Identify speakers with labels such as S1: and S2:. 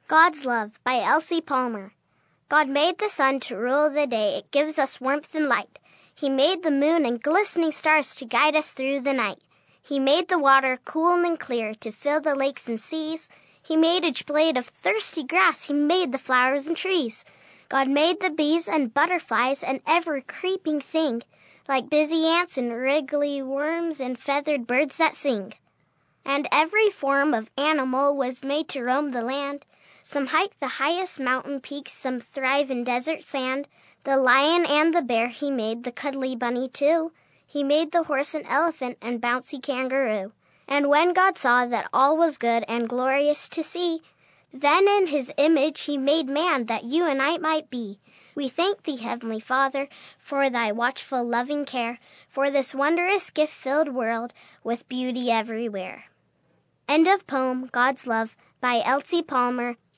S1: God's Love by Elsie Palmer. God made the sun to rule the day. It gives us warmth and light. He made the moon and glistening stars to guide us through the night. He made the water cool and clear to fill the lakes and seas. He made each blade of thirsty grass. He made the flowers and trees. God made the bees and butterflies and every creeping thing, like busy ants and wriggly worms and feathered birds that sing. And every form of animal was made to roam the land. Some hike the highest mountain peaks, some thrive in desert sand. The lion and the bear he made, the cuddly bunny too. He made the horse and elephant and bouncy kangaroo. And when God saw that all was good and glorious to see, then in his image he made man that you and I might be. We thank thee, Heavenly Father, for thy watchful loving care, for this wondrous gift-filled world with beauty everywhere. End of poem, God's Love, by Elsie Palmer.